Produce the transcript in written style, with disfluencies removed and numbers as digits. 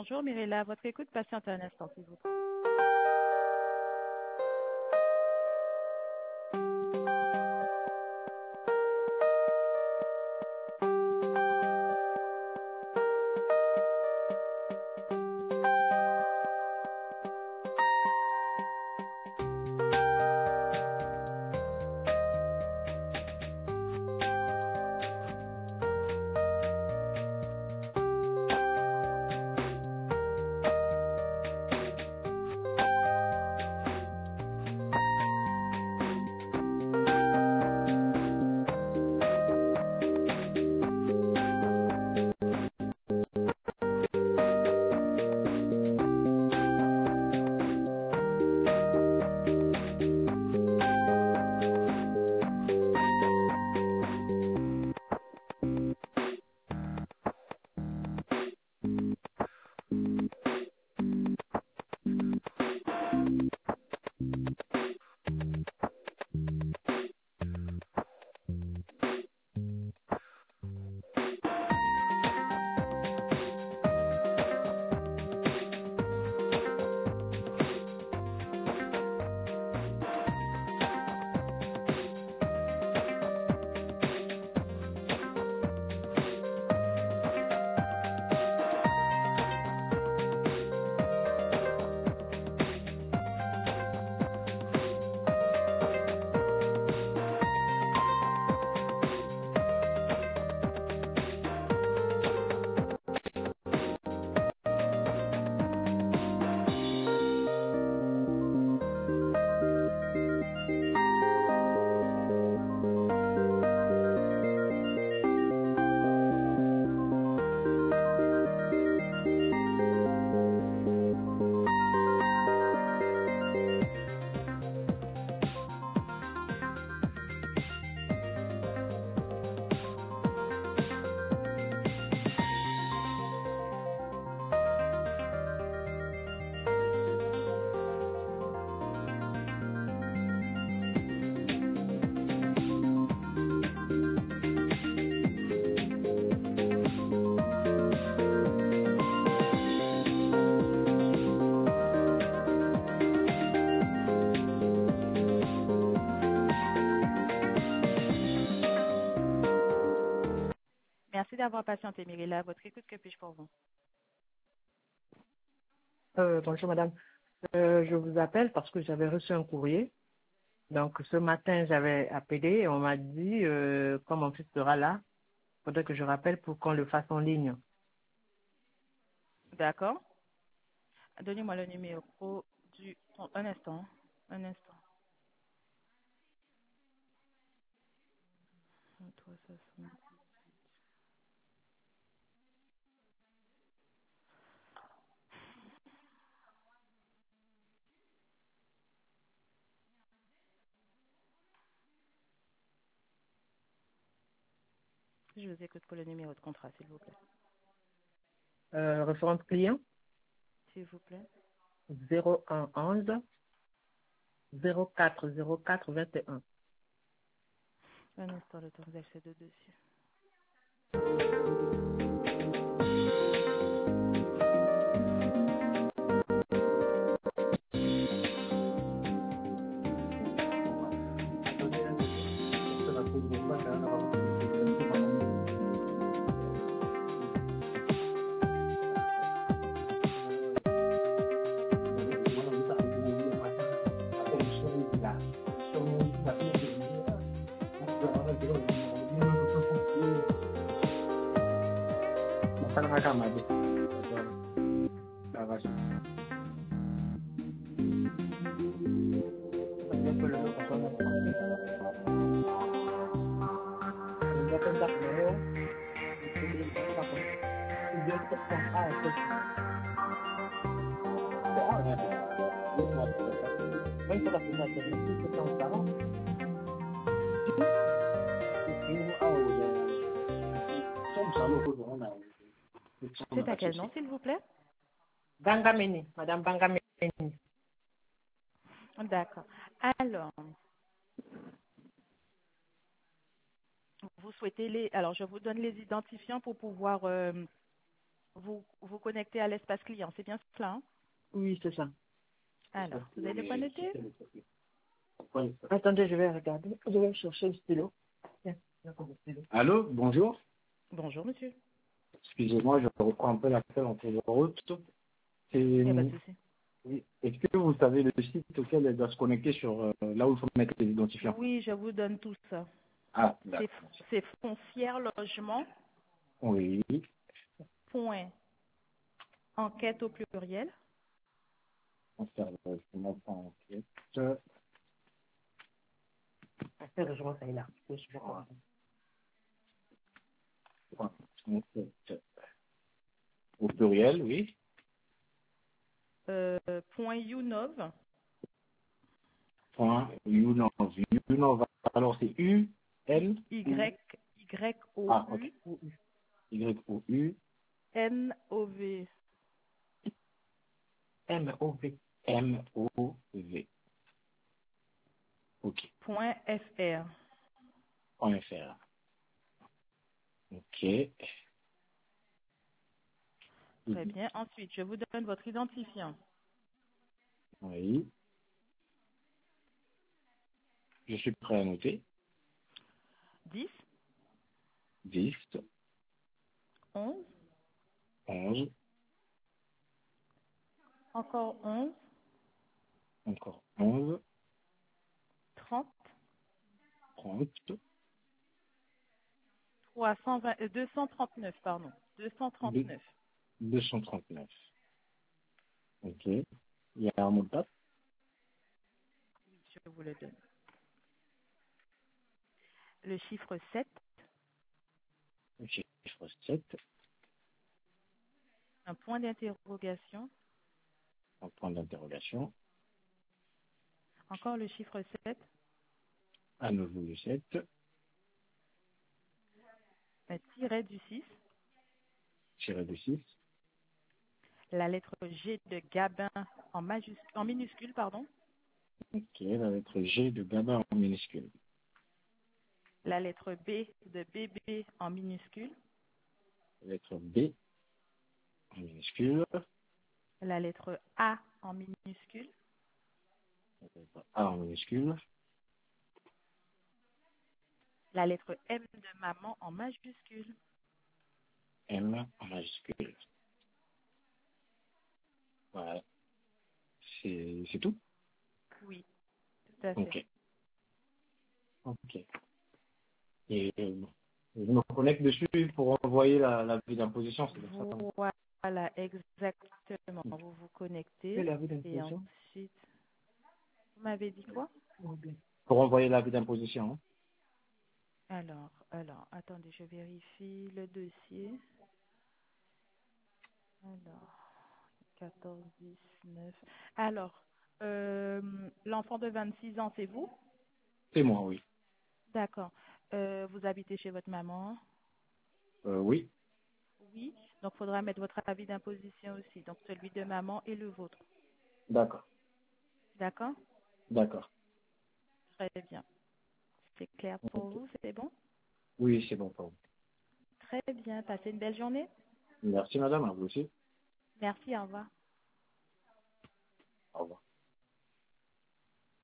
Bonjour Mirella, votre écoute patiente un instant, s'il vous plaît. Merci d'avoir patienté Mirella, votre écoute, que puis-je pour vous? Bonjour madame. Je vous appelle parce que j'avais reçu un courrier. Donc ce matin, j'avais appelé et on m'a dit, comme mon fils sera là, il faudrait que je rappelle pour qu'on le fasse en ligne. D'accord. Donnez-moi le numéro du... Un instant, un instant. 360. Je vous écoute pour le numéro de contrat, s'il vous plaît. Référence client S'il vous plaît. 0111 0404 21. Un instant, le temps que j'accède dessus. C'est à quel nom, s'il vous plaît? Bangameni, madame Bangameni. D'accord. Alors, vous souhaitez les... Alors, je vous donne les identifiants pour pouvoir vous connectez à l'espace client, c'est bien cela, hein? Oui, c'est ça. Alors, vous avez de quoi noter? Attendez, je vais regarder. Je vais chercher le stylo. Tiens, d'accord, le stylo. Allô, bonjour. Bonjour, monsieur. Excusez-moi, je reprends un peu l'appel en cours de route. Il n'y a pas C'est- de souci. oui. Est-ce que vous savez le site auquel elle doit se connecter sur là où il faut mettre les identifiants? Oui, je vous donne tout ça. Ah, C'est d'accord. c'est foncière logement, Oui. point, enquête au pluriel, On fait je m'entends, ok. Attends, je vois ça est là. Oui, je vois. Enquête. Au pluriel, oui. point Unov, Point Unov. Unov. Alors c'est U, L, ou Ah, ok. Y, O, U, YOUNOV, M-O-V. M, O, V. Ok. point FR. Point .fr. Ok. Très bien. Ensuite, je vous donne votre identifiant. Oui. Je suis prêt à noter. 10, 10, 11, 11, encore 11, encore 11, 30, 30, 239, pardon. 239. 239. Ok. Il y a un mot de passe. Je vous le donne. Le chiffre 7, Chiffre 7, un point d'interrogation, un point d'interrogation. encore le chiffre 7, À nouveau le 7, un tiret du 6, tiré de 6. la lettre G de Gabin en minuscule, pardon, Ok. La lettre G de Gabin en minuscule. la lettre B de bébé en minuscule, La lettre B en minuscule. la lettre A en minuscule, La lettre A en minuscule. la lettre M de maman en majuscule. M en majuscule. Voilà. C'est tout? Oui, tout à fait. Ok. Ok. Et je me connecte dessus pour envoyer la vue d'imposition, c'est comme ça. Voilà, exactement. Vous vous Et connectez la vue et d'impression? ensuite, vous m'avez dit quoi? Pour envoyer la vue d'imposition. Hein. Alors, attendez, je vérifie le dossier. Alors, 14, 19. Alors, l'enfant de 26 ans, c'est vous? C'est moi, oui. D'accord. Vous habitez chez votre maman? Oui. Oui. Donc, il faudra mettre votre avis d'imposition aussi. Donc, celui de maman et le vôtre. D'accord. D'accord? D'accord. Très bien. C'est clair pour Ok. vous? C'est bon? Oui, c'est bon pour vous. Très bien. Passez une belle journée. Merci, madame, à vous aussi. Merci, au revoir. Au revoir.